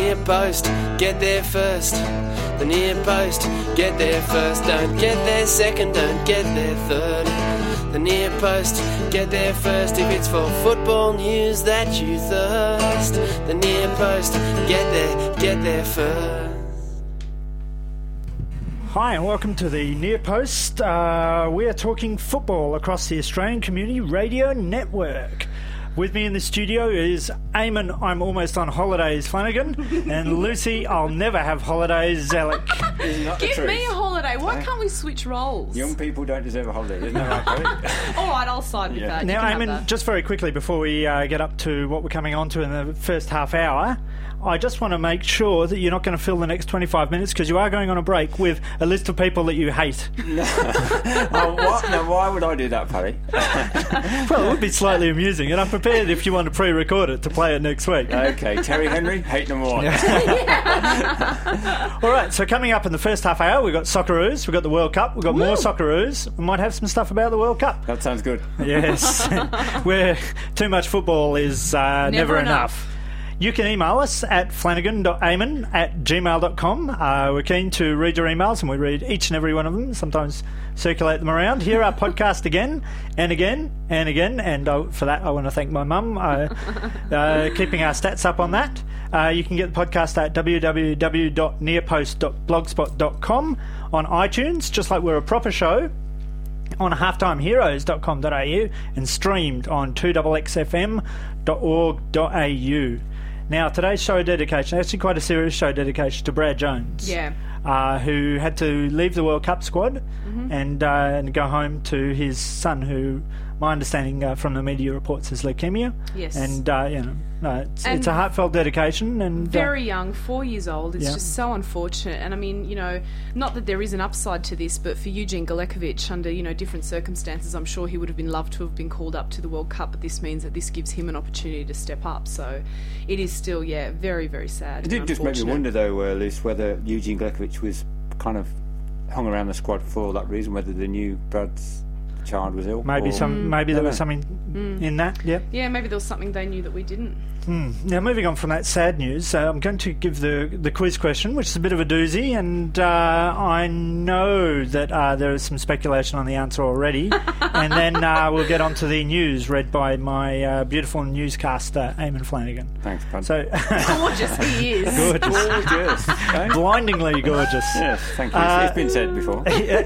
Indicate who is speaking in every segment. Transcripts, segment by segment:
Speaker 1: near post, get there first. The near post, get there first. Don't get there second, don't get there third. The near post, get there first. If it's for football news that you thirst. The near post, get there first.
Speaker 2: Hi and welcome to the Near Post. We are talking football across the Australian Community Radio Network. With me in the studio is Eamon, I'm almost on holidays, Flanagan, and Lucy, I'll never have holidays, Zelic.
Speaker 3: Give me a holiday. Why can't we switch roles?
Speaker 4: Young people don't deserve a holiday, isn't that right?
Speaker 3: All right, I'll side with that.
Speaker 2: Now, Eamon, just very quickly before we get up to what we're coming on to in the first half hour, I just want to make sure that you're not going to fill the next 25 minutes because you are going on a break with a list of people that you hate.
Speaker 4: Now, why would I do that, Paddy?
Speaker 2: Well, it would be slightly amusing, and I'm prepared if you want to pre-record it to play it next week.
Speaker 4: Okay, Terry Henry, hate no more.
Speaker 2: All right, so coming up in the first half hour, we've got Socceroos, we've got the World Cup, we've got more Socceroos. We might have some stuff about the World Cup.
Speaker 4: That sounds good.
Speaker 2: Yes, where too much football is never enough. You can email us at flanagan.eamon@gmail.com. We're keen to read your emails, and we read each and every one of them, sometimes circulate them around. Hear our podcast again and again and again, and for that I want to thank my mum keeping our stats up on that. You can get the podcast at www.nearpost.blogspot.com, on iTunes, just like we're a proper show, on halftimeheroes.com.au, and streamed on 2xxfm.org.au. Now, today's show dedication, actually quite a serious show dedication to Brad Jones.
Speaker 3: Yeah.
Speaker 2: Who had to leave the World Cup squad and go home to his son, who, my understanding from the media reports, is leukemia.
Speaker 3: Yes.
Speaker 2: And, it's a heartfelt dedication. And
Speaker 3: very young, 4 years old. It's just so unfortunate. And, I mean, not that there is an upside to this, but for Eugene Galekovic, under, different circumstances, I'm sure he would have been loved to have been called up to the World Cup, but this means that this gives him an opportunity to step up. So it is still, very, very sad.
Speaker 4: It did just make me wonder, though, Luce, whether Eugene Galekovic was kind of hung around the squad for that reason, whether they knew Brad's child was ill.
Speaker 2: Maybe there was something in that.
Speaker 3: Yeah, maybe there was something they knew that we didn't.
Speaker 2: Now, moving on from that sad news, I'm going to give the quiz question, which is a bit of a doozy, and I know that there is some speculation on the answer already, and then we'll get on to the news read by my beautiful newscaster, Eamon Flanagan.
Speaker 4: Thanks, Brad.
Speaker 2: So,
Speaker 3: gorgeous he is.
Speaker 2: Gorgeous.
Speaker 4: Okay.
Speaker 2: Blindingly gorgeous.
Speaker 4: Yes, thank you. It's been said before.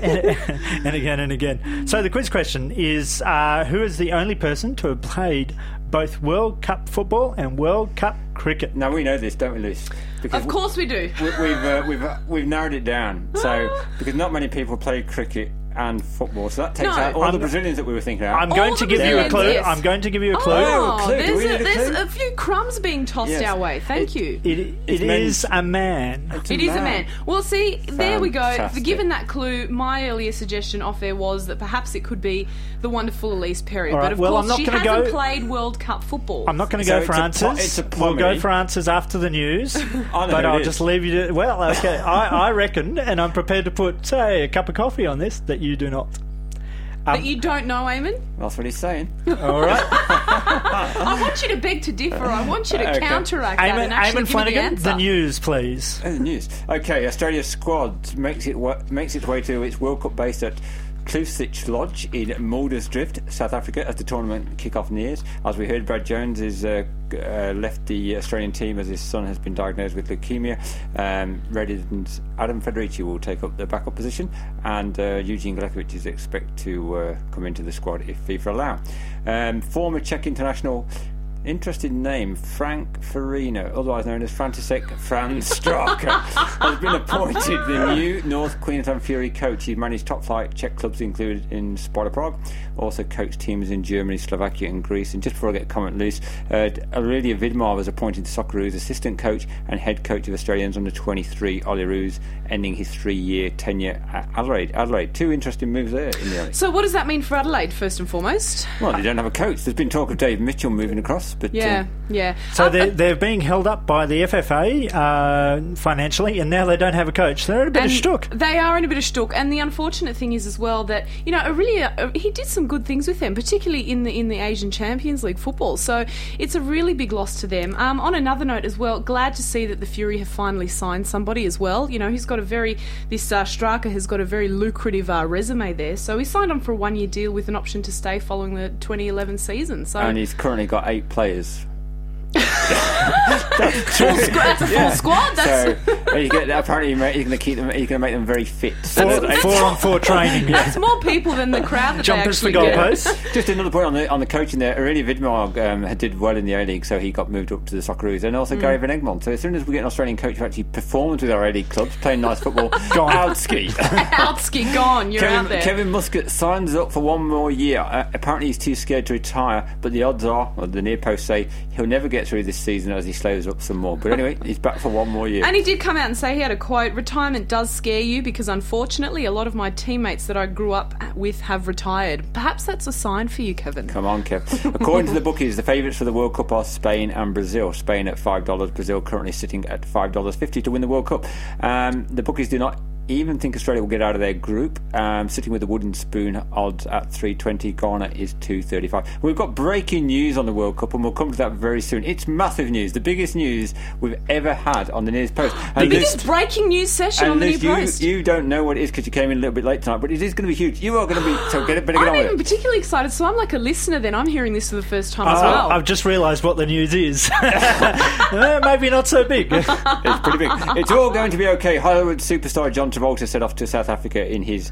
Speaker 2: And again and again. So the quiz question is, who is the only person to have played both World Cup football and World Cup cricket?
Speaker 4: Now, we know this, don't we, Luce?
Speaker 3: Of course we do.
Speaker 4: We've narrowed it down. So, because not many people play cricket and football, so that takes out all the Brazilians that we were thinking about.
Speaker 2: I'm going to give you a clue.
Speaker 3: Yes.
Speaker 2: I'm going to give you a clue.
Speaker 3: Oh,
Speaker 4: There's
Speaker 3: a few crumbs being tossed our way. Thank you.
Speaker 2: It is a man.
Speaker 3: It is a man. Well, see, there we go.
Speaker 4: Fantastic.
Speaker 3: Given that clue, my earlier suggestion off air was that perhaps it could be the wonderful Elise Perry.
Speaker 2: All right,
Speaker 3: but of
Speaker 2: well,
Speaker 3: course,
Speaker 2: I'm not
Speaker 3: she
Speaker 2: gonna
Speaker 3: hasn't
Speaker 2: go-
Speaker 3: played World Cup football.
Speaker 2: I'm not going to
Speaker 4: So
Speaker 2: go for
Speaker 4: it's a
Speaker 2: answers.
Speaker 4: it's a
Speaker 2: We'll go
Speaker 4: comedy.
Speaker 2: for answers after the news.
Speaker 4: I know
Speaker 2: but
Speaker 4: who
Speaker 2: I'll
Speaker 4: it
Speaker 2: just
Speaker 4: is.
Speaker 2: leave you to... Well, okay. I reckon, and I'm prepared to put, say, a cup of coffee on this, that you do not.
Speaker 3: That you don't know, Eamon?
Speaker 4: That's what he's saying.
Speaker 2: All right.
Speaker 3: I want you to beg to differ. I want you to
Speaker 4: Okay.
Speaker 3: counteract that and actually
Speaker 2: Eamon
Speaker 3: give me the
Speaker 2: Flanagan,
Speaker 3: answer.
Speaker 2: the news, please.
Speaker 4: Oh, the news. Okay, Australia's squad makes its way to its World Cup base at Clusich Lodge in Muldersdrift, South Africa, as the tournament kick-off nears. As we heard, Brad Jones is left the Australian team as his son has been diagnosed with leukemia. Redden's Adam Federici will take up the backup position, and Eugene Galekovic is expected to come into the squad if FIFA allow. Former Czech international, interesting name, Frank Farina, otherwise known as František Franz Straka, has been appointed the new North Queensland Fury coach. He's managed top-flight Czech clubs included in Sparta Prague, also coached teams in Germany, Slovakia and Greece. And just before I get a comment loose, Aurelia Vidmar was appointed Socceroos assistant coach and head coach of Australians under-23 Olyroos, ending his 3-year tenure at Adelaide. Two interesting moves there in the early.
Speaker 3: So what does that mean for Adelaide, first and foremost?
Speaker 4: Well, they don't have a coach. There's been talk of Dave Mitchell moving across. clubs. But
Speaker 3: yeah.
Speaker 2: So they're being held up by the FFA financially, and now they don't have a coach. They're in a bit of shtuck.
Speaker 3: They are in a bit of shtuck, and the unfortunate thing is as well that he did some good things with them, particularly in the Asian Champions League football. So it's a really big loss to them. On another note as well, glad to see that the Fury have finally signed somebody as well. He's got Straka has got a very lucrative resume there. So he signed on for a 1-year deal with an option to stay following the 2011 season. So
Speaker 4: and he's currently got 8 players.
Speaker 3: That's a full squad.
Speaker 4: Apparently, you're going to keep them. You're going to make them very fit.
Speaker 2: 4-on-4 training.
Speaker 3: That's more people than the crowd that
Speaker 2: Jumpers
Speaker 3: they
Speaker 2: for
Speaker 3: actually
Speaker 2: goalposts.
Speaker 4: Just another point on the coaching there. Aurelia Vidmar did well in the A-League, so he got moved up to the Socceroos, and also Gary Van Egmond. So as soon as we get an Australian coach who actually performs with our A-League clubs, playing nice football,
Speaker 3: Outski gone. You're out there.
Speaker 4: Kevin Muscat signs up for 1 more year. Apparently, he's too scared to retire, but the odds are, or the near posts say, he'll never get through this season as he slows up some more. But anyway, he's back for 1 more year.
Speaker 3: And he did come out and say, he had a quote, "Retirement does scare you because unfortunately a lot of my teammates that I grew up with have retired." Perhaps that's a sign for you, Kevin.
Speaker 4: Come on, Kev. According to the bookies, the favourites for the World Cup are Spain and Brazil. Spain at $5, Brazil currently sitting at $5.50 to win the World Cup. The bookies do not even think Australia will get out of their group, sitting with the wooden spoon odds at 3.20. Ghana is 2.35. We've got breaking news on the World Cup, and we'll come to that very soon. It's massive news, the biggest news we've ever had on the News Post.
Speaker 3: The biggest breaking news session on the News Post.
Speaker 4: You don't know what it is because you came in a little bit late tonight, but it is going to be huge. You are going to be, so better get on with it.
Speaker 3: I'm even particularly excited, so I'm like a listener then. I'm hearing this for the first time as well.
Speaker 2: I've just realised what the news is. Maybe not so big.
Speaker 4: It's pretty big. It's all going to be okay. Hollywood superstar John Travolta set off to South Africa in his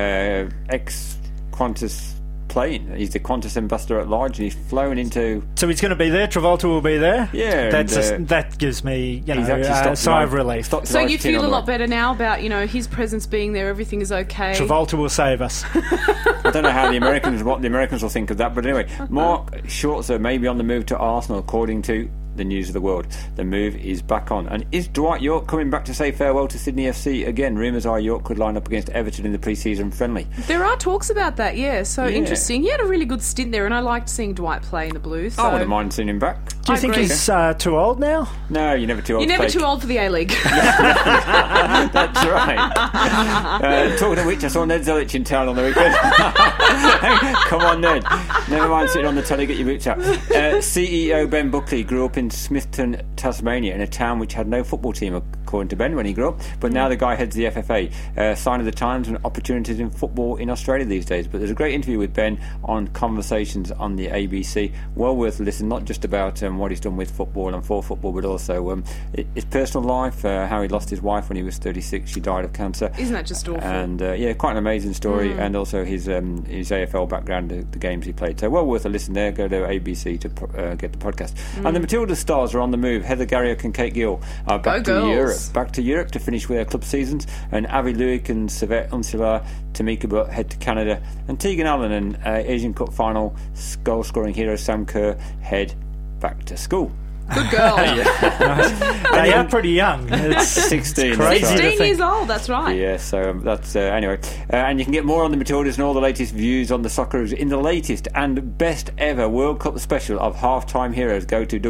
Speaker 4: ex-Qantas plane. He's the Qantas ambassador at large, and he's flown into...
Speaker 2: So he's going to be there, Travolta will be there?
Speaker 4: Yeah.
Speaker 2: That gives me a sigh of relief.
Speaker 3: So you feel a lot better now about, his presence being there, everything is okay?
Speaker 2: Travolta will save us.
Speaker 4: I don't know what the Americans will think of that, but anyway, Mark Schwarzer may be on the move to Arsenal, according to the News of the World. The move is back on. And is Dwight York coming back to say farewell to Sydney FC again? Rumours are York could line up against Everton in the pre-season friendly.
Speaker 3: There are talks about that, interesting. He had a really good stint there, and I liked seeing Dwight play in the Blues.
Speaker 4: I wouldn't mind seeing him back.
Speaker 2: Do you think he's too old now?
Speaker 4: No, you're never too old.
Speaker 3: You're never too old for the A-League.
Speaker 4: That's right. Talking of which, I saw Ned Zelic in town on the weekend. Come on, Ned. Never mind sitting on the telly, get your boots out. CEO Ben Buckley grew up in Smithton, Tasmania, in a town which had no football team, according to Ben, when he grew up. But now the guy heads the FFA. Sign of the times and opportunities in football in Australia these days. But there's a great interview with Ben on Conversations on the ABC. Well worth a listen, not just about what he's done with football and for football, but also his personal life, how he lost his wife when he was 36. She died of cancer.
Speaker 3: Isn't that just awful?
Speaker 4: And quite an amazing story. And also his AFL background, the games he played. So well worth a listen there. Go to ABC to get the podcast. And the Matilda stars are on the move. Heather Garriock and Kate Gill are back to Europe to finish with their club seasons. And Avi Luik and Savette Unsula Tamika Butt head to Canada. And Tegan Allen and Asian Cup final goal-scoring hero Sam Kerr head back to school.
Speaker 3: Good girl.
Speaker 2: They are pretty young. It's
Speaker 4: 16.
Speaker 3: 16 years old, that's right.
Speaker 4: Yeah, so that's anyway. And you can get more on the Matildas and all the latest views on the Socceroos in the latest and best ever World Cup special of Halftime Heroes. Go to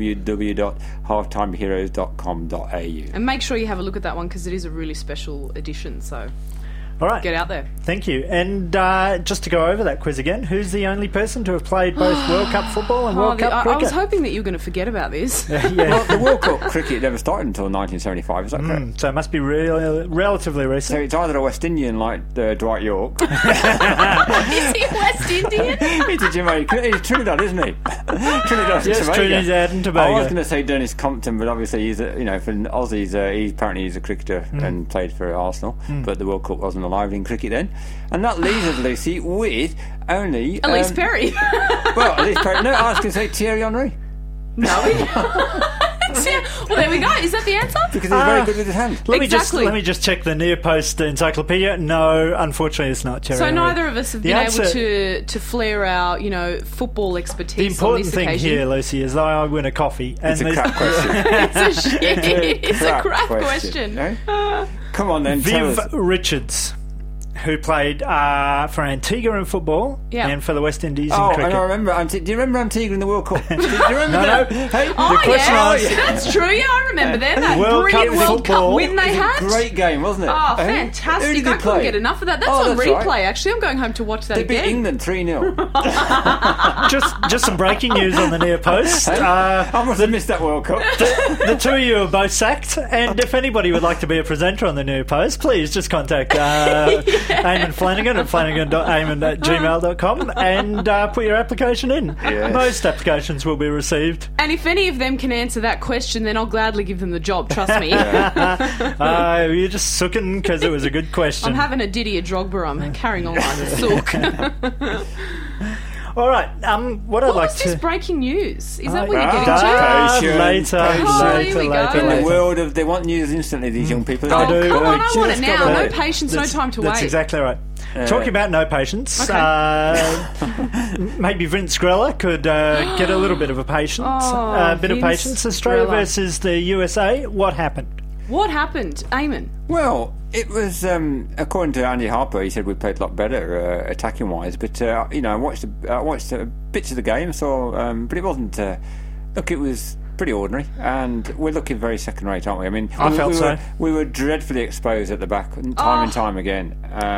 Speaker 4: www.halftimeheroes.com.au.
Speaker 3: And make sure you have a look at that one because it is a really special edition, so...
Speaker 2: All right.
Speaker 3: Get out there.
Speaker 2: Thank you. And just to go over that quiz again, who's the only person to have played both World Cup football and World Cup cricket?
Speaker 3: I was hoping that you were going to forget about this.
Speaker 4: Well, the World Cup cricket never started until 1975, is that correct?
Speaker 2: So it must be relatively recent.
Speaker 4: So it's either a West Indian like Dwight York.
Speaker 3: Is he West Indian?
Speaker 4: He's a Jamaican. He's Trinidad, isn't he?
Speaker 2: Trinidad and Tobago.
Speaker 4: I was going to say Dennis Compton, but obviously he's for Aussies, he's a cricketer and played for Arsenal. But the World Cup wasn't alive in cricket then. And that leaves us, Lucy, with only...
Speaker 3: Elise Perry.
Speaker 4: Well, Elise Perry. No, I was going to say Thierry Henry.
Speaker 3: No. Well, there we go. Is that the answer?
Speaker 4: Because he's very good with his hand.
Speaker 2: Let me just check the Near Post encyclopedia. No, unfortunately, it's not Thierry Henry.
Speaker 3: Neither of us have been able to flare our, football expertise.
Speaker 2: The important thing
Speaker 3: occasion.
Speaker 2: here, Lucy, is that I win a coffee.
Speaker 4: It's a crap question.
Speaker 3: It's a crap question.
Speaker 4: No? Come on then.
Speaker 2: Viv Richards who played for Antigua in football and for the West Indies in cricket.
Speaker 4: And I remember. Do you remember Antigua in the World Cup? Do you remember that? Hey,
Speaker 3: the question that's true. Yeah, I remember that. That brilliant World Cup win they had.
Speaker 4: Great game, wasn't it?
Speaker 3: Oh, fantastic!
Speaker 4: Who did they
Speaker 3: I couldn't get enough of that. That's on replay. Right. Actually, I'm going home to watch that
Speaker 4: again.
Speaker 3: They
Speaker 4: beat England 3-0.
Speaker 2: Just some breaking news on the near post.
Speaker 4: I must have missed that World Cup.
Speaker 2: The two of you are both sacked, and if anybody would like to be a presenter on the near post, please just contact Eamon Flanagan at flanagan.eamon@gmail.com and put your application in. Yes. Most applications will be received.
Speaker 3: And if any of them can answer that question, then I'll gladly give them the job, trust me.
Speaker 2: You're just sooking because it was a good question.
Speaker 3: I'm having a Didier Drogba. I'm carrying on like a sook.
Speaker 2: All right. What
Speaker 3: was this breaking news? Is that what you're getting
Speaker 2: to? Later.
Speaker 4: In the world of they want news instantly, these young people.
Speaker 3: Come on, I want it now. No patience, no time to wait.
Speaker 2: That's exactly right. Talking about no patience, maybe Vince Grella could get a little bit of patience. Australia versus the USA. What happened?
Speaker 3: What happened, Eamon?
Speaker 4: Well, it was according to Andy Harper. He said we played a lot better attacking wise, but I watched bits of the game, but it wasn't. Look, it was pretty ordinary, and we're looking very second rate, aren't we? I mean,
Speaker 2: I felt so.
Speaker 4: We were dreadfully exposed at the back, time and time again.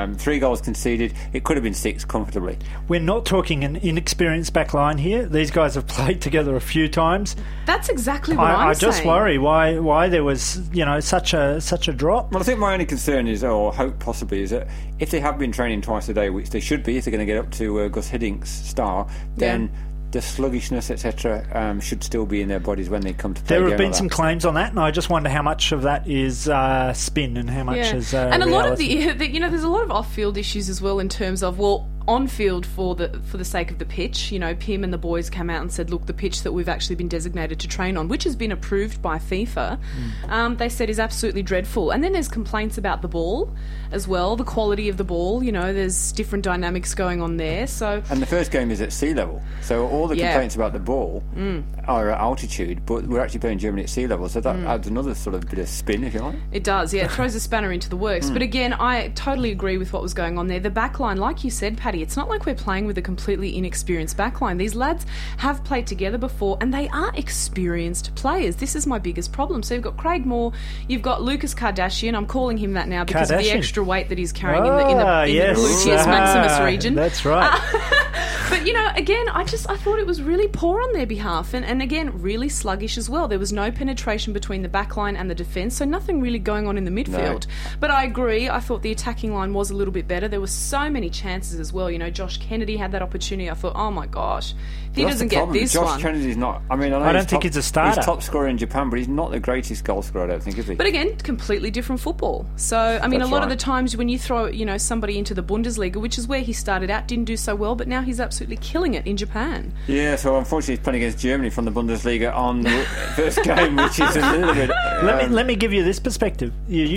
Speaker 4: 3 goals conceded. It could have been 6 comfortably.
Speaker 2: We're not talking an inexperienced back line here. These guys have played together a few times.
Speaker 3: That's exactly what I'm saying.
Speaker 2: I just worry why there was such a drop.
Speaker 4: Well, I think my only concern is, or hope possibly, is that if they have been training twice a day, which they should be, if they're going to get up to Gus Hiddink's star, then the sluggishness, etc., should still be in their bodies when they come to play.
Speaker 2: There have been some claims on that, and I just wonder how much of that is spin and how much is
Speaker 3: and
Speaker 2: reality.
Speaker 3: A lot of there's a lot of off-field issues as well in terms of on field for the sake of the pitch. Pim and the boys came out and said, look, the pitch that we've actually been designated to train on, which has been approved by FIFA, they said is absolutely dreadful. And then there's complaints about the ball as well, the quality of the ball. There's different dynamics going on there. And
Speaker 4: the first game is at sea level, so all the complaints about the ball are at altitude, but we're actually playing Germany at sea level, so that adds another sort of bit of spin, if you like.
Speaker 3: It does, it throws a spanner into the works. But again, I totally agree with what was going on there. The back line, like you said, Paddy, it's not like we're playing with a completely inexperienced backline. These lads have played together before, and they are experienced players. This is my biggest problem. So you've got Craig Moore, you've got Lucas Kardashian. I'm calling him that now because of the extra weight that he's carrying in the gluteus maximus region.
Speaker 2: That's right.
Speaker 3: But again, I thought it was really poor on their behalf, and again, really sluggish as well. There was no penetration between the backline and the defence, so nothing really going on in the midfield. No. But I agree. I thought the attacking line was a little bit better. There were so many chances as well. Josh Kennedy had that opportunity. I thought, oh my gosh, if he doesn't get this
Speaker 4: Josh
Speaker 3: one.
Speaker 4: Josh Kennedy's not. I mean,
Speaker 2: I don't think he's a starter.
Speaker 4: He's top scorer in Japan, but he's not the greatest goal scorer, I don't think, is he?
Speaker 3: But again, completely different football. So I mean, a lot of the times when you throw somebody into the Bundesliga, which is where he started out, didn't do so well, but now he's absolutely killing it in Japan.
Speaker 4: Yeah, so unfortunately he's playing against Germany from the Bundesliga on the first game, which is a little bit...
Speaker 2: Let me give you this perspective.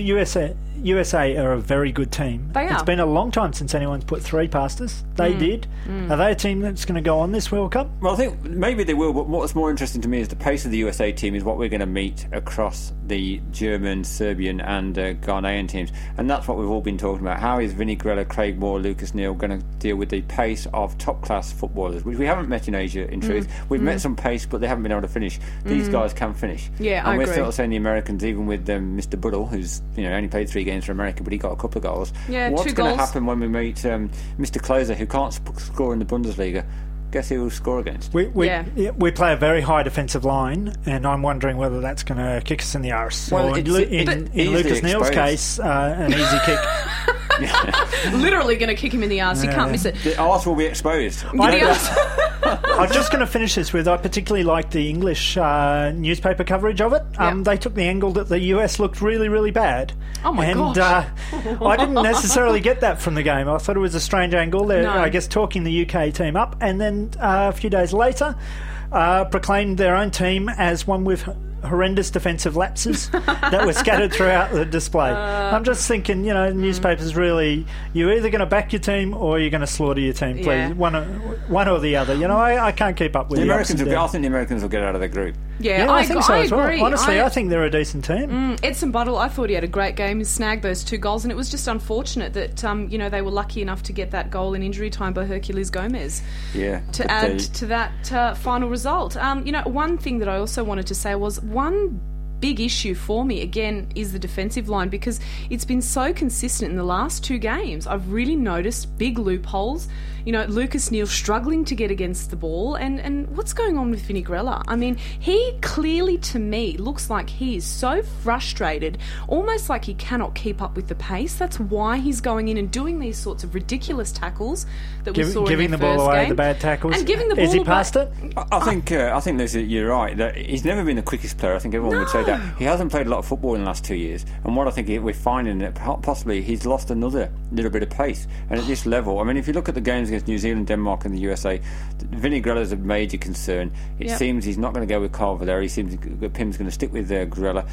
Speaker 2: USA are a very good team.
Speaker 3: They are.
Speaker 2: It's been a long time since anyone's put 3 past us. They did. Are they a team that's going to go on this World Cup?
Speaker 4: Well, I think maybe they will, but what's more interesting to me is the pace of the USA team is what we're going to meet across the German, Serbian and Ghanaian teams. And that's what we've all been talking about. How is Vinny Grella, Craig Moore, Lucas Neal going to deal with the pace of top-class footballers, which we haven't met in Asia, in truth. We've met some pace, but they haven't been able to finish. These guys can finish.
Speaker 3: Yeah,
Speaker 4: and
Speaker 3: I
Speaker 4: we're
Speaker 3: agree.
Speaker 4: still saying the Americans, even with Mr. Buddle, who's only played 3 games for America, but he got a couple of goals.
Speaker 3: Yeah,
Speaker 4: what's
Speaker 3: 2
Speaker 4: going to
Speaker 3: goals.
Speaker 4: happen when we meet Mr. Closer, who can't score in the Bundesliga? Guess who will score against?
Speaker 2: We play a very high defensive line, and I'm wondering whether that's going to kick us in the arse.
Speaker 4: Well,
Speaker 2: in Lucas Neal's case, an easy kick.
Speaker 3: Literally going to kick him in the arse. You can't miss it.
Speaker 4: The arse will be exposed.
Speaker 2: I'm just going to finish this with, I particularly liked the English newspaper coverage of it. They took the angle that the US looked really, really bad.
Speaker 3: Oh my gosh.
Speaker 2: I didn't necessarily get that from the game. I thought it was a strange angle. They're,
Speaker 3: No.
Speaker 2: I guess, talking the UK team up, and then a few days later proclaimed their own team as one with horrendous defensive lapses that were scattered throughout the display. I'm just thinking, newspapers really, you're either going to back your team or you're going to slaughter your team, please.
Speaker 3: Yeah.
Speaker 2: One or the other. I can't keep up with
Speaker 4: The
Speaker 2: the
Speaker 4: Americans
Speaker 2: ups and
Speaker 4: I
Speaker 2: downs.
Speaker 4: think the Americans will get out of their group.
Speaker 3: Yeah,
Speaker 2: I think so as well.
Speaker 3: agree.
Speaker 2: Honestly, I think they're a decent team.
Speaker 3: Edson Buttle, I thought he had a great game. He snagged those 2 goals, and it was just unfortunate that they were lucky enough to get that goal in injury time by Hercules Gomez.
Speaker 4: Yeah,
Speaker 3: to add to that final result. One thing that I also wanted to say was one big issue for me, again, is the defensive line, because it's been so consistent in the last 2 games. I've really noticed big loopholes. Lucas Neal struggling to get against the ball, and what's going on with Vinny Grella? I mean, he clearly, to me, looks like he is so frustrated, almost like he cannot keep up with the pace. That's why he's going in and doing these sorts of ridiculous tackles that we saw
Speaker 2: giving
Speaker 3: in
Speaker 2: the
Speaker 3: their
Speaker 2: ball
Speaker 3: first
Speaker 2: away,
Speaker 3: game.
Speaker 2: the bad tackles.
Speaker 3: And giving the ball
Speaker 2: Is he
Speaker 3: away.
Speaker 2: past it?
Speaker 4: I think Lucy, you're right. That he's never been the quickest player. I think everyone would say that. He hasn't played a lot of football in the last 2 years, and what I think we're finding that possibly he's lost another little bit of pace. And at this level, I mean, if you look at the games against New Zealand, Denmark, and the USA, Vinny Grella is a major concern. It seems he's not going to go with Carl Valeri. He seems Pim's going to stick with Grella.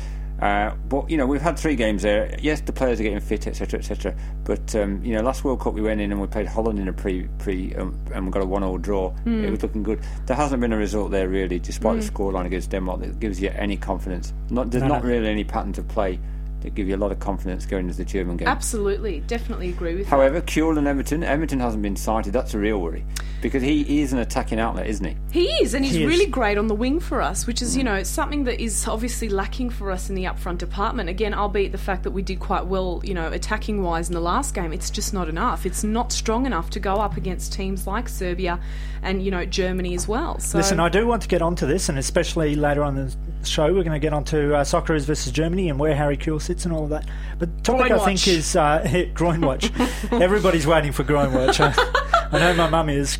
Speaker 4: But we've had 3 games there. Yes, the players are getting fit, etc., etc. But last World Cup we went in and we played Holland in a pre and we got a 1-1 draw. It was looking good. There hasn't been a result there really, despite the scoreline against Denmark, that gives you any confidence. There's not really any pattern to play that give you a lot of confidence going into the German game.
Speaker 3: Absolutely, definitely agree with
Speaker 4: However, Kewell and Edmonton hasn't been cited. That's a real worry, because he is an attacking outlet, isn't he?
Speaker 3: He is, and he's really great on the wing for us, which is, something that is obviously lacking for us in the upfront department. Again, albeit the fact that we did quite well, attacking-wise in the last game, it's just not enough. It's not strong enough to go up against teams like Serbia and, Germany as well. So,
Speaker 2: listen, I do want to get onto this, and especially later on in the show, we're going to get onto Socceroos versus Germany and where Harry Kewell sits and all of that. But the topic, I think, is groin watch. Everybody's waiting for groin watch. I know my mum is.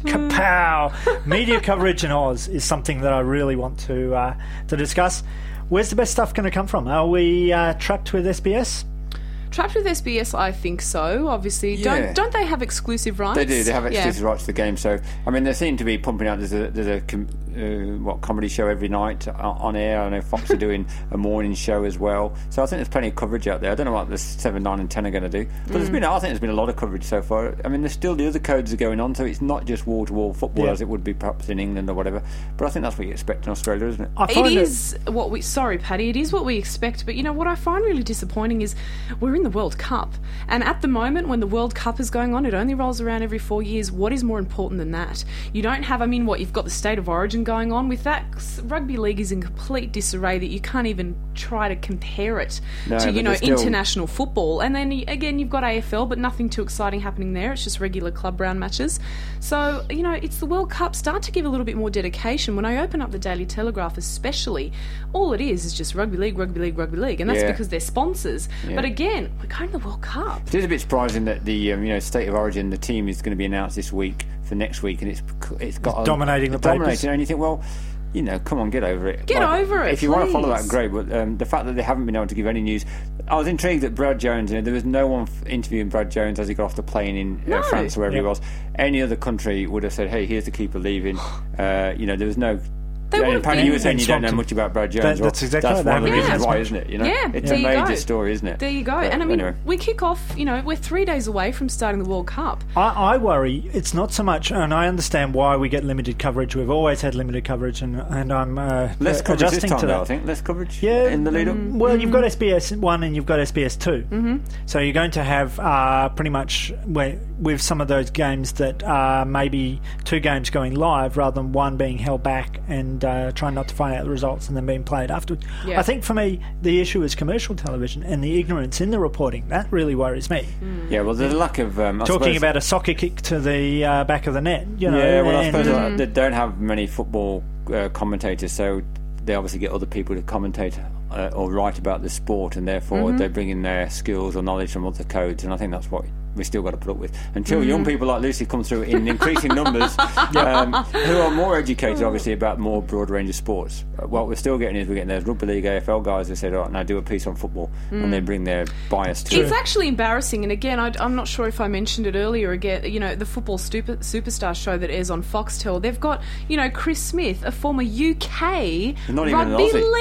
Speaker 2: Kapow! Media coverage in Oz is something that I really want to discuss. Where's the best stuff going to come from? Are we trapped with SBS?
Speaker 3: Trapped with SBS, I think so. Obviously, don't they have exclusive rights?
Speaker 4: They do. They have exclusive rights to the game. So, I mean, they seem to be pumping out. There's a comedy show every night on air. I know Fox are doing a morning show as well. So I think there's plenty of coverage out there. I don't know what the 7, 9, and 10 are going to do, but I think there's been a lot of coverage so far. I mean, there's still the other codes are going on, so it's not just wall-to-wall football as it would be perhaps in England or whatever. But I think that's what you expect in Australia, isn't it?
Speaker 3: It is what we. Sorry, Paddy. It is what we expect. But what I find really disappointing is we're in the World Cup, and at the moment when the World Cup is going on, it only rolls around every 4 years. What is more important than that? You don't have. You've got the State of Origin going on. With that, rugby league is in complete disarray that you can't even try to compare it to international football. And then again, you've got AFL, but nothing too exciting happening there. It's just regular club round matches. So it's the World Cup. Start to give a little bit more dedication. When I open up the Daily Telegraph, especially, all it is just rugby league, and that's because they're sponsors. Yeah. But again, we're going to the World Cup.
Speaker 4: It is a bit surprising that the State of Origin, the team is going to be announced this week for next week, and it's
Speaker 2: dominating the papers.
Speaker 4: And you think, well, come on, get over it.
Speaker 3: Get over it,
Speaker 4: If you want to follow that, great. But the fact that they haven't been able to give any news, I was intrigued that Brad Jones. There was no one interviewing Brad Jones as he got off the plane in France or wherever he was. Any other country would have said, "Hey, here's the keeper leaving." There was no. Apparently, you were saying you don't know much about Brad Jones.
Speaker 2: That's exactly
Speaker 4: one of the reasons why, isn't it? It's a major story, isn't it?
Speaker 3: There you go. And we kick off. we're 3 days away from starting the World Cup.
Speaker 2: I worry it's not so much, and I understand why we get limited coverage. We've always had limited coverage, and I'm
Speaker 4: less coverage
Speaker 2: adjusting
Speaker 4: this time,
Speaker 2: to that.
Speaker 4: I think less coverage. In the lead up.
Speaker 2: Well, you've got SBS 1 and you've got SBS 2, so you're going to have pretty much with some of those games that are maybe 2 games going live rather than one being held back and trying not to find out the results and then being played afterwards. I think for me the issue is commercial television and the ignorance in the reporting. That really worries me.
Speaker 4: Yeah, well, the lack of
Speaker 2: talking about a soccer kick to the back of the net.
Speaker 4: I suppose they don't have many football commentators, so they obviously get other people to commentate or write about the sport, and therefore they bring in their skills or knowledge from other codes, and I think that's what we still got to put up with until young people like Lucy come through in increasing numbers who are more educated obviously about more broad range of sports. What we're still getting is we're getting those rugby league AFL guys that said, now do a piece on football, and they bring their bias to it.
Speaker 3: It's actually embarrassing, and again I'm not sure if I mentioned it earlier, again the Football Superstar show that airs on Foxtel, they've got Chris Smith, a former UK rugby league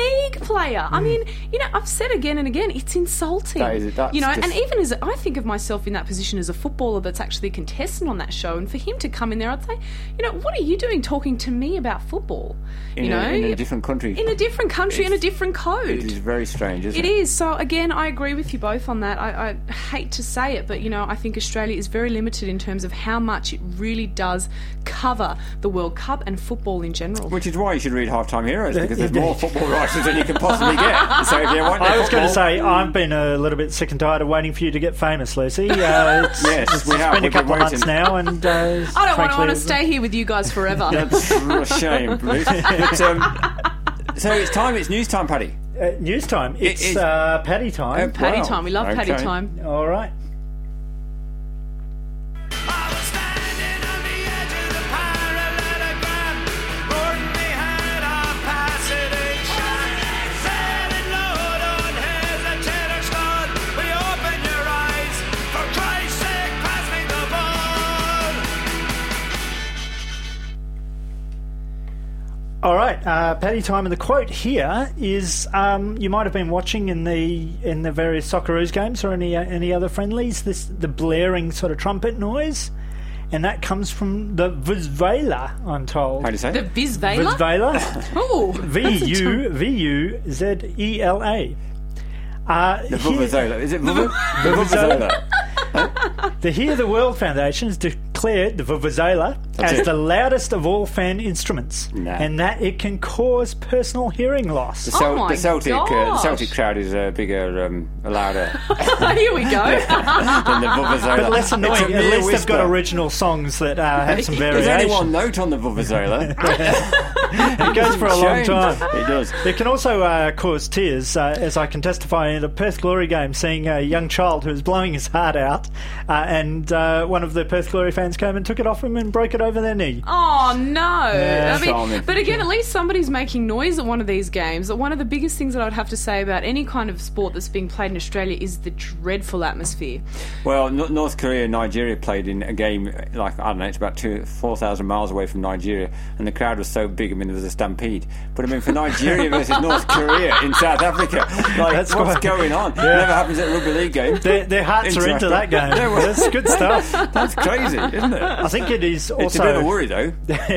Speaker 3: player. I mean, I've said again and again, it's insulting.
Speaker 4: That's
Speaker 3: and
Speaker 4: just-
Speaker 3: even as I think of myself in that position as a footballer that's actually a contestant on that show, and for him to come in there, I'd say, what are you doing talking to me about football?
Speaker 4: In a different country.
Speaker 3: In a different country, in a different code.
Speaker 4: It is very strange, isn't it?
Speaker 3: It is. So, again, I agree with you both on that. I hate to say it, but, I think Australia is very limited in terms of how much it really does cover the World Cup and football in general.
Speaker 4: Which is why you should read Halftime Heroes, because there's more football writers than you can possibly get. So if you want
Speaker 2: I was going to say, I've been a little bit sick and tired of waiting for you to get famous, Lucy.
Speaker 4: Yes, we have.
Speaker 2: It's been a couple of months
Speaker 4: waiting.
Speaker 2: now, and
Speaker 3: I don't want to stay here with you guys forever.
Speaker 4: That's a shame, Bruce. But, so it's time. It's news time, Paddy.
Speaker 2: News time. It's Paddy time.
Speaker 3: Paddy
Speaker 4: Wow.
Speaker 3: time. We love Paddy
Speaker 4: Okay.
Speaker 3: time.
Speaker 2: All right.
Speaker 1: I was standing on the edge of the parallelogram, holding me hand on passing shot. Sailing low, don't hesitate or start. Will you open your eyes? For Christ's sake, pass me the ball.
Speaker 2: All right, Paddy time, and the quote here is: you might have been watching in the various Socceroos games or any other friendlies. The blaring sort of trumpet noise, and that comes from the Vuvuzela, I'm told.
Speaker 4: How do you say
Speaker 3: The
Speaker 4: it?
Speaker 3: Vuvuzela?
Speaker 2: Vuvuzela,
Speaker 3: Oh,
Speaker 2: Vuvuzela.
Speaker 4: The Vuvuzela. Is it Vuvuzela?
Speaker 2: The Hear the World Foundation has declared the Vuvuzela
Speaker 4: That's
Speaker 2: as
Speaker 4: it.
Speaker 2: the loudest of all fan instruments,
Speaker 4: Nah.
Speaker 2: and that it can cause personal hearing loss.
Speaker 3: Oh my
Speaker 4: The Celtic
Speaker 3: gosh.
Speaker 4: crowd is bigger, louder
Speaker 3: here we go.
Speaker 4: than the Vuvuzela.
Speaker 2: But less annoying.
Speaker 4: It's a
Speaker 2: At
Speaker 4: mere
Speaker 2: least they've got
Speaker 4: whisper.
Speaker 2: original songs that have some
Speaker 4: There's
Speaker 2: variation.
Speaker 4: only one note on the Vuvuzela.
Speaker 2: It goes for a long time.
Speaker 4: It does.
Speaker 2: It can also cause tears, as I can testify in a Perth Glory game, seeing a young child who was blowing his heart out, and one of the Perth Glory fans came and took it off him and broke it over their knee.
Speaker 3: Oh no!
Speaker 2: Yeah,
Speaker 4: charming.
Speaker 3: But again, at least somebody's making noise at one of these games. One of the biggest things that I'd have to say about any kind of sport that's being played in Australia is the dreadful atmosphere.
Speaker 4: Well, North Korea and Nigeria played in a game, like, I don't know, it's about 4,000 miles away from Nigeria, and the crowd was so big, I mean, there was a stampede. But I mean, for Nigeria versus North Korea in South Africa, like,
Speaker 2: That's
Speaker 4: what's
Speaker 2: quite-
Speaker 4: going on? Never happens at a rugby league game.
Speaker 2: Their hearts are into that game.
Speaker 4: Yeah, well,
Speaker 2: That's good stuff.
Speaker 4: That's crazy, isn't it?
Speaker 2: I think it is also...
Speaker 4: It's a bit of a worry, though.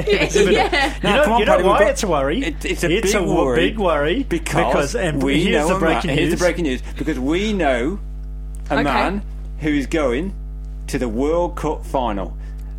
Speaker 3: Yeah.
Speaker 4: Now, come on,
Speaker 2: you know
Speaker 4: Paddy, we've
Speaker 2: why
Speaker 4: got-
Speaker 2: it's a worry?
Speaker 4: It's a big worry
Speaker 2: because and
Speaker 4: we
Speaker 2: here's
Speaker 4: know
Speaker 2: the breaking news.
Speaker 4: Here's the breaking news, because we know a
Speaker 3: Okay.
Speaker 4: man who is going to the World Cup final.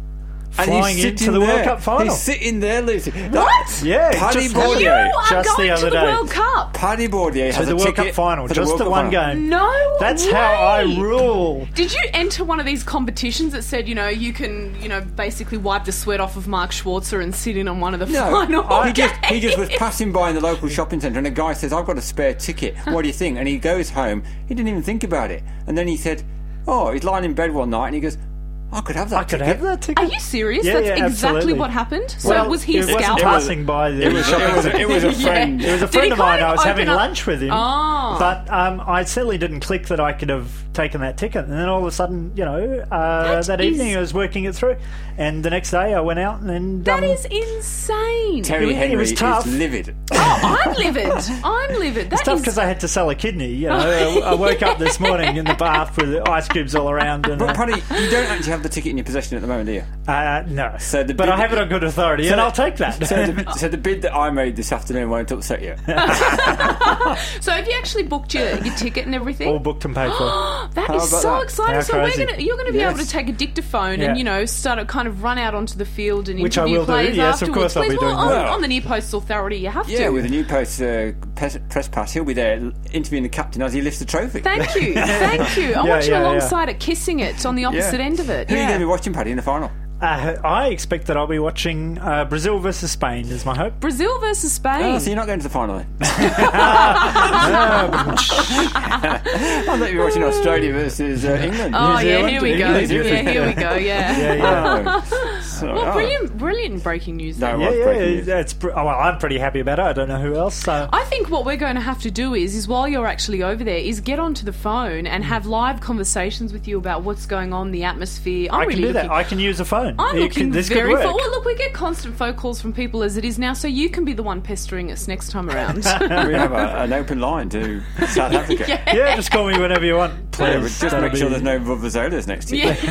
Speaker 4: And
Speaker 2: Flying
Speaker 4: he's
Speaker 2: into
Speaker 4: sitting
Speaker 2: the World
Speaker 4: there.
Speaker 2: Cup final.
Speaker 4: He's sitting there, Lucy.
Speaker 3: What?
Speaker 2: Yeah,
Speaker 4: Paddy
Speaker 2: just-
Speaker 4: Bordier.
Speaker 3: You are
Speaker 2: Just the
Speaker 3: going
Speaker 2: other
Speaker 3: to the
Speaker 2: day.
Speaker 3: World Cup.
Speaker 4: Paddy Bordier
Speaker 2: To
Speaker 4: has
Speaker 2: the
Speaker 4: a
Speaker 2: World
Speaker 4: ticket
Speaker 2: Cup final,
Speaker 4: for
Speaker 2: just
Speaker 4: World
Speaker 2: the
Speaker 4: Cup
Speaker 2: one
Speaker 4: final.
Speaker 2: game.
Speaker 3: No
Speaker 2: That's
Speaker 3: way.
Speaker 2: how I rule.
Speaker 3: Did you enter one of these competitions that said, you can, basically wipe the sweat off of Mark Schwarzer and sit in on one of the final
Speaker 4: he just was
Speaker 3: games?
Speaker 4: passing by in the local shopping centre, and a guy says, "I've got a spare ticket. What do you think?" And he goes home. He didn't even think about it, and then he said, "Oh, he's lying in bed one night, and he goes, I could have that.
Speaker 2: I could
Speaker 4: ticket."
Speaker 2: have that ticket.
Speaker 3: Are you serious?
Speaker 2: Yeah,
Speaker 3: That's
Speaker 2: yeah,
Speaker 3: exactly
Speaker 2: absolutely.
Speaker 3: what happened? So
Speaker 2: Well,
Speaker 3: was he a
Speaker 2: it wasn't
Speaker 3: scalper?
Speaker 2: passing by the shopping centre.
Speaker 4: It was a friend.
Speaker 2: It was a
Speaker 3: Did
Speaker 2: friend
Speaker 3: he
Speaker 2: of mine.
Speaker 3: kind of
Speaker 2: I was having
Speaker 3: open up-
Speaker 2: lunch with him.
Speaker 3: Oh.
Speaker 2: But I certainly didn't click that I could have taken that ticket. And then all of a sudden, that evening I was working it through. And the next day I went out and...
Speaker 3: That is insane.
Speaker 4: Terry
Speaker 2: It
Speaker 4: Henry
Speaker 2: was tough.
Speaker 4: is livid.
Speaker 3: Oh, I'm livid. I'm livid. That
Speaker 2: It's tough
Speaker 3: is-
Speaker 2: because I had to sell a kidney. I woke up this morning in the bath with ice cubes all around. And,
Speaker 4: But Paddy, you don't actually have the ticket in your possession at the moment, do you?
Speaker 2: no.
Speaker 4: So the
Speaker 2: but
Speaker 4: bid-
Speaker 2: I have it on good authority, and
Speaker 4: the-
Speaker 2: I'll take that.
Speaker 4: So the bid that I made this afternoon won't upset you.
Speaker 3: So have you actually booked your ticket and everything?
Speaker 2: all booked and paid for.
Speaker 3: That
Speaker 4: How
Speaker 3: is
Speaker 4: about
Speaker 3: so
Speaker 4: that?
Speaker 3: exciting.
Speaker 2: How
Speaker 3: So
Speaker 2: crazy.
Speaker 3: you're going to be
Speaker 4: Yes.
Speaker 3: able to take a dictaphone
Speaker 2: Yeah.
Speaker 3: and, start to kind of run out onto the field and
Speaker 2: Which I
Speaker 3: interview
Speaker 2: will do.
Speaker 3: players
Speaker 2: Yes, of
Speaker 3: afterwards.
Speaker 2: course I'll be
Speaker 3: Please,
Speaker 2: doing
Speaker 3: well,
Speaker 2: that.
Speaker 3: on the Near Post Authority, you have to.
Speaker 4: Yeah, with the new post press pass, he'll be there interviewing the captain as he lifts the trophy.
Speaker 3: Thank you. Thank you. I want you
Speaker 2: yeah.
Speaker 3: alongside it, kissing it on the opposite end of it.
Speaker 4: Who are you
Speaker 3: Yeah.
Speaker 4: going to be watching, Paddy, in the final?
Speaker 2: I expect that I'll be watching Brazil versus Spain, is my hope.
Speaker 3: Brazil versus Spain.
Speaker 4: Oh, so you're not going to the final then? I thought you were watching Australia versus England.
Speaker 3: Oh,
Speaker 2: New
Speaker 3: yeah,
Speaker 2: Zealand,
Speaker 3: here we go.
Speaker 2: England.
Speaker 3: Yeah, here we go, yeah.
Speaker 2: Yeah.
Speaker 3: Brilliant breaking news there.
Speaker 4: No, it was breaking news.
Speaker 2: I'm pretty happy about it. I don't know who else. So
Speaker 3: I think what we're going to have to do is while you're actually over there, is get onto the phone and have live conversations with you about what's going on, the atmosphere.
Speaker 2: I can do that. I can use a phone.
Speaker 3: I'm looking very forward. Well, look, we get constant phone calls from people as it is now, so you can be the one pestering us next time around.
Speaker 4: We have an open line to South Africa.
Speaker 2: Yeah, just call me whenever you want, please.
Speaker 4: Just make sure there's no vuvuzelas next to you.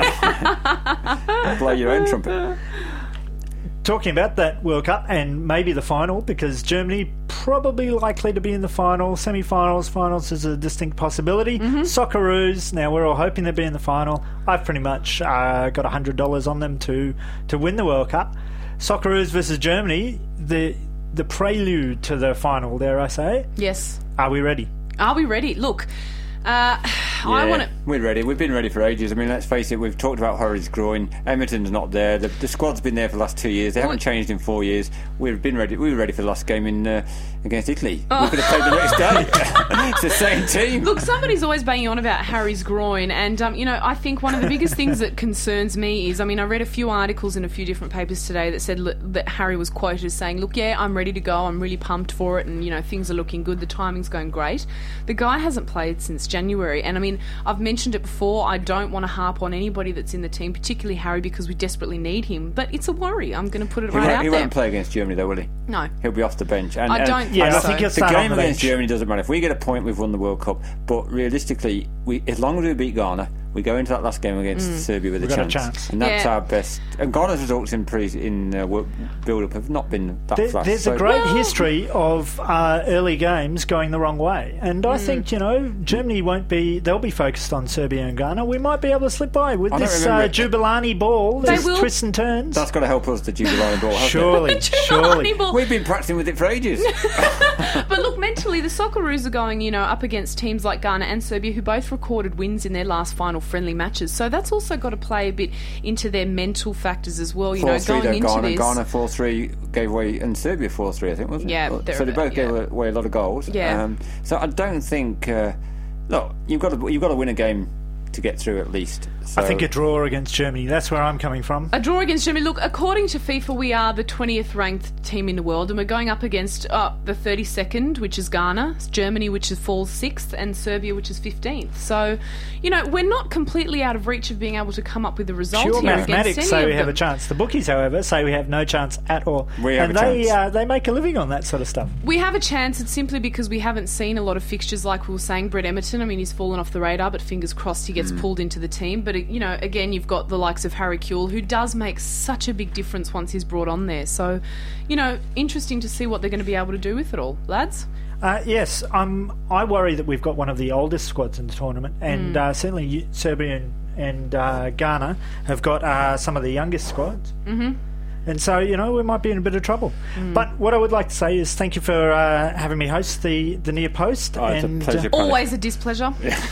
Speaker 4: Play your own trumpet.
Speaker 2: Talking about that World Cup and maybe the final, because Germany probably likely to be in the final, semi-finals, finals is a distinct possibility. Socceroos, now we're all hoping they'll be in the final. I've pretty much got $100 on them to win the World Cup. Socceroos versus Germany, the prelude to the final, dare I say.
Speaker 3: Yes.
Speaker 2: Are we ready?
Speaker 3: Are we ready? Look,
Speaker 4: we're ready. We've been ready for ages. I mean, let's face it, we've talked about Harry's groin. Edmonton's not there. The squad's been there for the last 2 years. They haven't changed in 4 years. We've been ready. We were ready for the last game against Italy. We could have played the next day. It's the same team.
Speaker 3: Look, somebody's always banging on about Harry's groin, and I think one of the biggest things that concerns me is, I read a few articles in a few different papers today that said that Harry was quoted as saying, "Look, yeah, I'm ready to go. I'm really pumped for it, and things are looking good. The timing's going great." The guy hasn't played since January, and I've mentioned it before. I don't want to harp on anybody that's in the team, particularly Harry, because we desperately need him. But it's a worry. I'm going to put it right out there.
Speaker 4: He won't play against Germany, though, will he?
Speaker 3: No.
Speaker 4: He'll be off the bench.
Speaker 3: I don't
Speaker 2: think so.
Speaker 3: I think
Speaker 2: the
Speaker 4: game against Germany doesn't matter. If we get a point, we've won the World Cup. But realistically, as long as we beat Ghana, we go into that last game against Serbia with a chance. And that's our best. And Ghana's results in build-up have not been that flash.
Speaker 2: There's a great history of early games going the wrong way. And I think, Germany won't be... They'll be focused on Serbia and Ghana. We might be able to slip by with this Jubilani ball. There's twists and turns.
Speaker 4: That's got to help us, the Jubilani ball, hasn't it?
Speaker 2: Surely.
Speaker 4: We've been practicing with it for ages.
Speaker 3: But look, mentally, the Socceroos are going, up against teams like Ghana and Serbia, who both recorded wins in their last final friendly matches. So that's also got to play a bit into their mental factors as well.
Speaker 4: 4-3
Speaker 3: going into
Speaker 4: Ghana.
Speaker 3: this.
Speaker 4: Ghana 4-3 gave away, and Serbia 4-3, I think, wasn't it?
Speaker 3: Yeah.
Speaker 4: So they both gave away a lot of goals.
Speaker 3: Yeah.
Speaker 4: So I don't think. Look, you've got to win a game to get through at least. So.
Speaker 2: I think a draw against Germany. That's where I'm coming from.
Speaker 3: A draw against Germany. Look, according to FIFA, we are the 20th ranked team in the world, and we're going up against the 32nd, which is Ghana, Germany, which falls 6th, and Serbia, which is 15th. So, we're not completely out of reach of being able to come up with a result
Speaker 2: Pure
Speaker 3: here
Speaker 2: mathematics
Speaker 3: against
Speaker 2: say
Speaker 3: any
Speaker 2: we
Speaker 3: of
Speaker 2: have
Speaker 3: them.
Speaker 2: a chance. The bookies, however, say we have no chance at all.
Speaker 4: We have a chance.
Speaker 2: They make a living on that sort of stuff.
Speaker 3: We have a chance. It's simply because we haven't seen a lot of fixtures like we were saying. Brett Emerton, he's fallen off the radar, but fingers crossed he gets pulled into the team. But, again, you've got the likes of Harry Kewell, who does make such a big difference once he's brought on there. So, interesting to see what they're going to be able to do with it all. Lads?
Speaker 2: Yes, I worry that we've got one of the oldest squads in the tournament, and certainly Serbia and Ghana have got some of the youngest squads. Mm-hmm. And so, we might be in a bit of trouble. But what I would like to say is thank you for having me host the Near Post.
Speaker 4: It's a pleasure.
Speaker 3: Always a displeasure.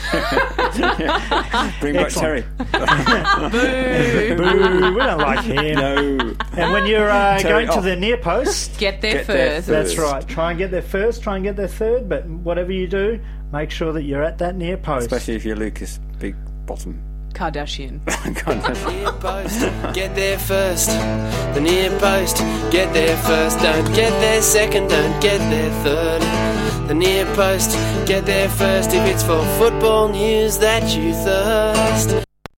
Speaker 4: Bring back Terry.
Speaker 2: Boo. Boo. We don't like him.
Speaker 4: No.
Speaker 2: And when you're going to the Near Post...
Speaker 3: Get there first.
Speaker 2: That's right. Try and get there first, try and get there third, but whatever you do, make sure that you're at that Near Post.
Speaker 4: Especially if you're Lucas Big Bottom.
Speaker 3: Kardashian.
Speaker 1: Near post, get there first. The near post, get there first. Don't get there second, don't get there third. The near post, get there first. If it's for football news that you thirst.